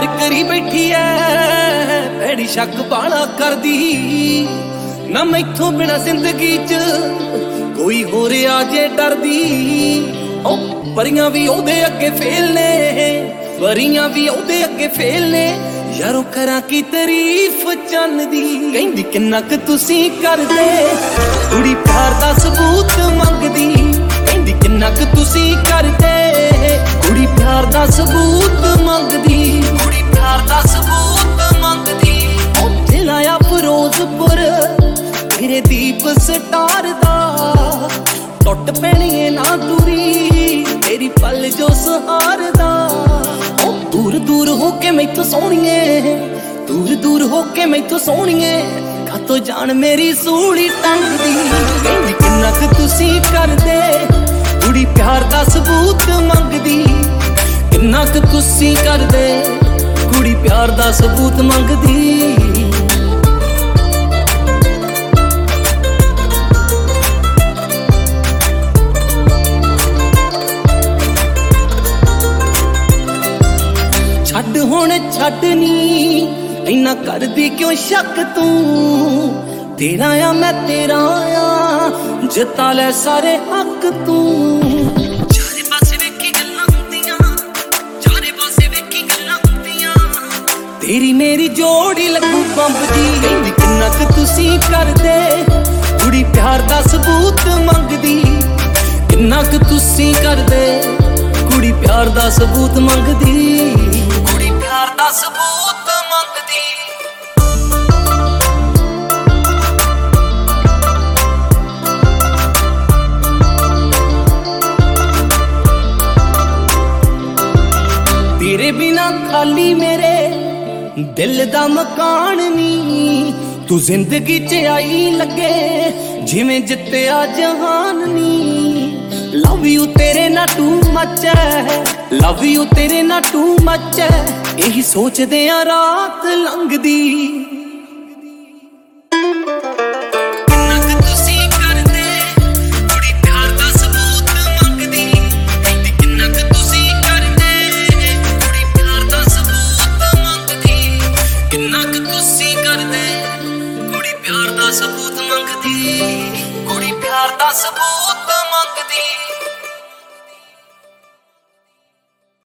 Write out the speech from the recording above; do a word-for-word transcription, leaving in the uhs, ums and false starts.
प्यार करी बैठी है भैड़ी शक बाला कर दी ना मैथों बिना जिंदगी च कोई हो रहा जे डर दी ओ परियां भी ओदे अगे फेल ने परियां भी ओदे अगे फेल ने यारों करा की तारीफ चन्न दी कहंदी किन्ना क तुसी करदे कुड़ी प्यार दा सबूत मंगदी कहंदी किन्ना क तुसी करदे कुड़ी प्यार दा सबूत मंगदी कुड़ी प्यार दा सबूत मंगदी ओ दिल आया फिरोजपुर तेरे दीप स्टार दा टुट पैणी ना दूरी तेरी पल जो सहार दा ओ दूर दूर होके मैथों सोहणीए दूर दूर होके मैथों सोहणीए कातों जान मेरी सूली टंगदी कहंदी किन्ना क तुसी करदे कुड़ी प्यार दा सबूत मंगदी किन्ना क तुसी करदे कुड़ी प्यार दा सबूत मंगदी छड्ड हुण छड्ड नी इन्ना करदी क्यों शक तू तेरा आ मैं तेरा आ जिता ले सारे हक तू चारे पासे वेखी गल्लां हुंदियां चारे पासे वेखी गल्लां हुंदियां तेरी मेरी जोड़ी लगू बंब दी कहंदी किन्ना क तुसी करदे कुड़ी प्यार दा सबूत मंगदी किन्ना क तुसी करदे कुड़ी प्यार दा सबूत मंगदी कुड़ी प्यार दा सबूत मंगदी तेरे बिना खाली मेरे दिल दा मकान नी तू जिंदगी च आई लगे जिवें जित्तिया जहान नी लव यू तेरे ना टू मच है लव यू तेरे ना टू मच है यही सोचदे आ रात लंघदी